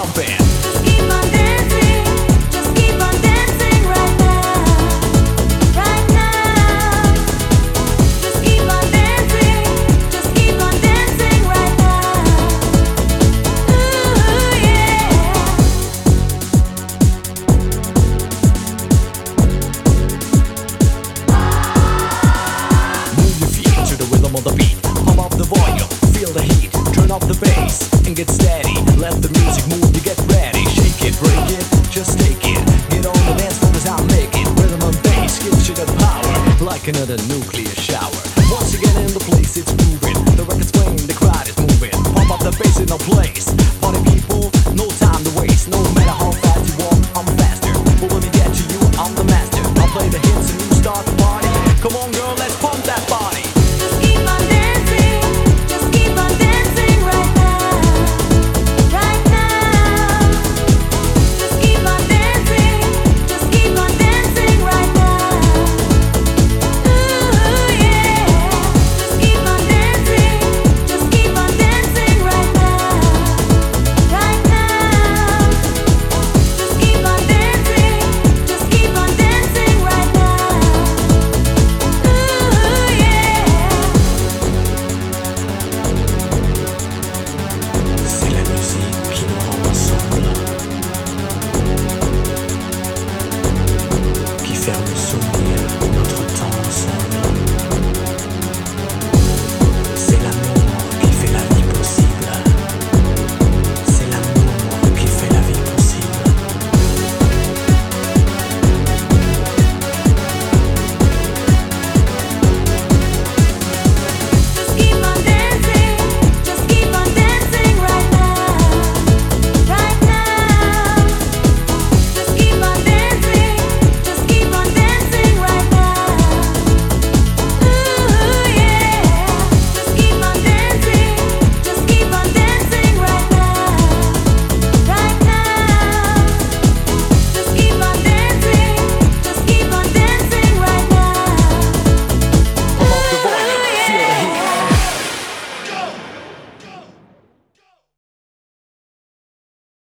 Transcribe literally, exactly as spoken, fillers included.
jumping. Just keep on dancing, just keep on dancing right now, right now. Just keep on dancing, just keep on dancing right now. Ooh, yeah. Move your feet to the rhythm of the beat. Pump up the volume, feel the heat. Turn up the bass and get steady. Let the music move, you get ready. Shake it, break it, just take it. Get on the dance floor as I make it. Rhythm and bass gives you the power, like another nuclear shower. Once you get in the place, it's moving. The record's playing, the crowd is moving. Pump up the bass in the place.